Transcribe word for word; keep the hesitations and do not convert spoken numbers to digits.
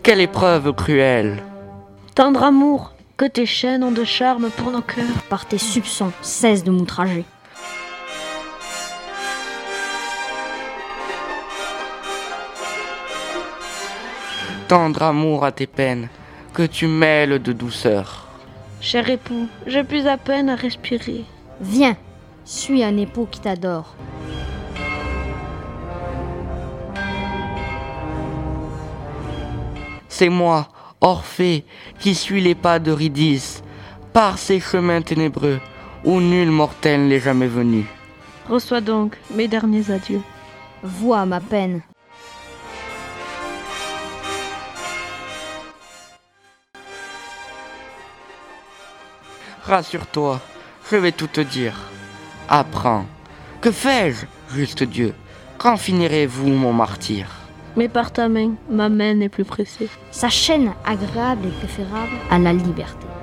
Quelle épreuve cruelle! Tendre amour, que tes chaînes ont de charme pour nos cœurs. Par tes soupçons, cesse de m'outrager. Tendre amour à tes peines, que tu mêles de douceur. Cher époux, je puis à peine à respirer. Viens, suis un époux qui t'adore. C'est moi, Orphée, qui suis les pas d'Eurydice, par ces chemins ténébreux, où nul mortel n'est jamais venu. Reçois donc mes derniers adieux. Vois ma peine. Rassure-toi, je vais tout te dire. Apprends. Que fais-je, juste Dieu? Quand finirez-vous mon martyre? Mais par ta main, ma main n'est plus pressée. Sa chaîne agréable est préférable à la liberté.